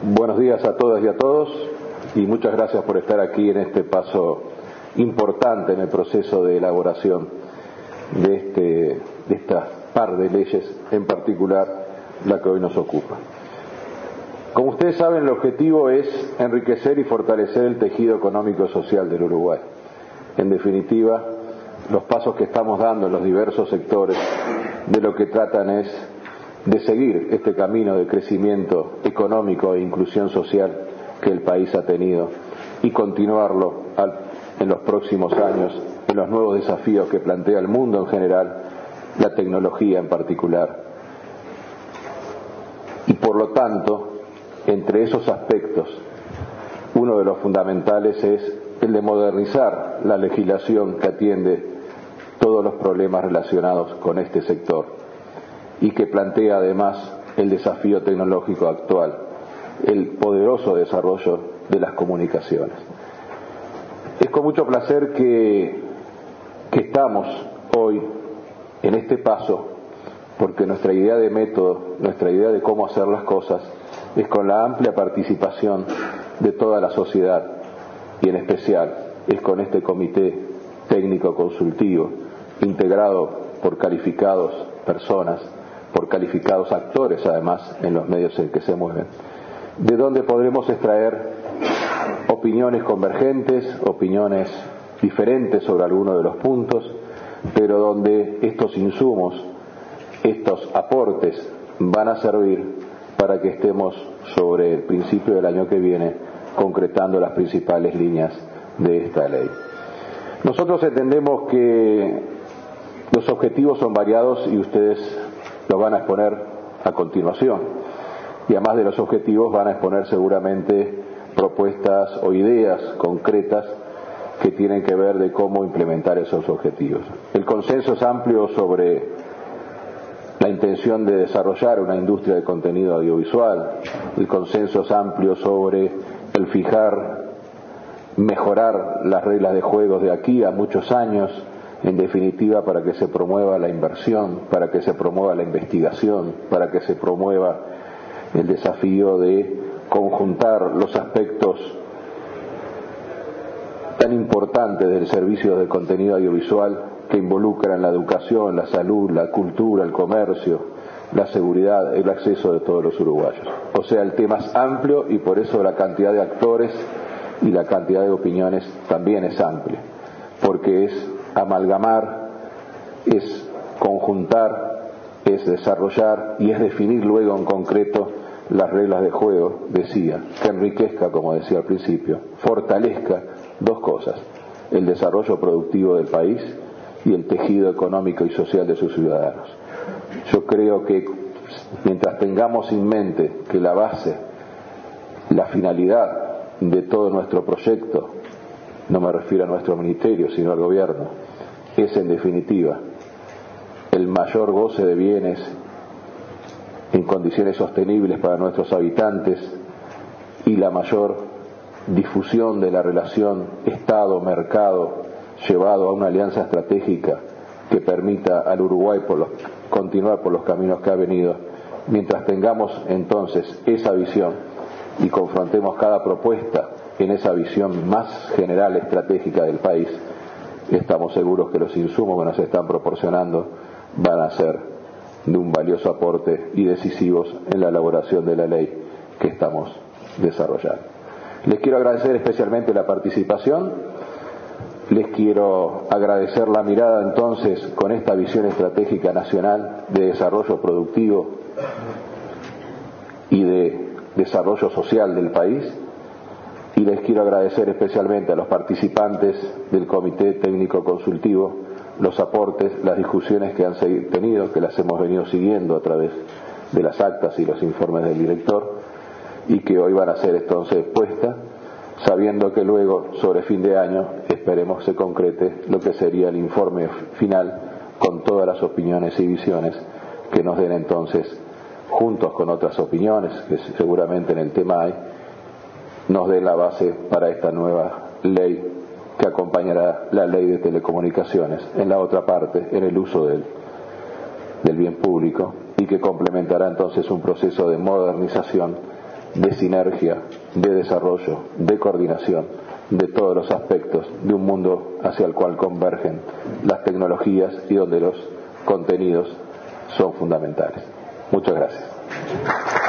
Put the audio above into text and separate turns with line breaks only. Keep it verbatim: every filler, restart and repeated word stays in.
Buenos días a todas y a todos y muchas gracias por estar aquí en este paso importante en el proceso de elaboración de, este, de esta par de leyes, en particular la que hoy nos ocupa. Como ustedes saben, el objetivo es enriquecer y fortalecer el tejido económico y social del Uruguay. En definitiva, los pasos que estamos dando en los diversos sectores de lo que tratan es de seguir este camino de crecimiento económico e inclusión social que el país ha tenido y continuarlo al, en los próximos años en los nuevos desafíos que plantea el mundo en general, la tecnología en particular. Y por lo tanto, entre esos aspectos, uno de los fundamentales es el de modernizar la legislación que atiende todos los problemas relacionados con este sector y que plantea además el desafío tecnológico actual, el poderoso desarrollo de las comunicaciones. Es con mucho placer que, que estamos hoy en este paso, porque nuestra idea de método, nuestra idea de cómo hacer las cosas, es con la amplia participación de toda la sociedad y en especial es con este comité técnico consultivo integrado por calificados personas, por calificados actores además en los medios en que se mueven, de donde podremos extraer opiniones convergentes, opiniones diferentes sobre algunos de los puntos, pero donde estos insumos, estos aportes van a servir para que estemos sobre el principio del año que viene concretando las principales líneas de esta ley. Nosotros entendemos que los objetivos son variados y ustedes los van a exponer a continuación. Y además de los objetivos van a exponer seguramente propuestas o ideas concretas que tienen que ver de cómo implementar esos objetivos. El consenso es amplio sobre la intención de desarrollar una industria de contenido audiovisual. El consenso es amplio sobre el fijar, mejorar las reglas de juego de aquí a muchos años, en definitiva para que se promueva la inversión, para que se promueva la investigación, para que se promueva el desafío de conjuntar los aspectos tan importantes del servicio de contenido audiovisual que involucran la educación, la salud, la cultura, el comercio, la seguridad, el acceso de todos los uruguayos. O sea, el tema es amplio y por eso la cantidad de actores y la cantidad de opiniones también es amplia, porque es amalgamar, es conjuntar, es desarrollar y es definir luego en concreto las reglas de juego, decía, que enriquezca, como decía al principio, fortalezca dos cosas, el desarrollo productivo del país y el tejido económico y social de sus ciudadanos. Yo creo que mientras tengamos en mente que la base, la finalidad de todo nuestro proyecto, no me refiero a nuestro ministerio, sino al gobierno, es en definitiva el mayor goce de bienes en condiciones sostenibles para nuestros habitantes y la mayor difusión de la relación Estado-mercado llevado a una alianza estratégica que permita al Uruguay por los, continuar por los caminos que ha venido. Mientras tengamos entonces esa visión y confrontemos cada propuesta en esa visión más general estratégica del país, estamos seguros que los insumos que nos están proporcionando van a ser de un valioso aporte y decisivos en la elaboración de la ley que estamos desarrollando. Les quiero agradecer especialmente la participación, les quiero agradecer la mirada entonces con esta visión estratégica nacional de desarrollo productivo y de desarrollo social del país. Y les quiero agradecer especialmente a los participantes del Comité Técnico Consultivo los aportes, las discusiones que han tenido, que las hemos venido siguiendo a través de las actas y los informes del director y que hoy van a ser entonces expuestas, sabiendo que luego, sobre fin de año, esperemos se concrete lo que sería el informe final con todas las opiniones y visiones que nos den entonces, juntos con otras opiniones que seguramente en el tema hay, nos dé la base para esta nueva ley que acompañará la ley de telecomunicaciones en la otra parte, en el uso del, del bien público, y que complementará entonces un proceso de modernización de sinergia, de desarrollo, de coordinación, de todos los aspectos de un mundo hacia el cual convergen las tecnologías y donde los contenidos son fundamentales. Muchas gracias.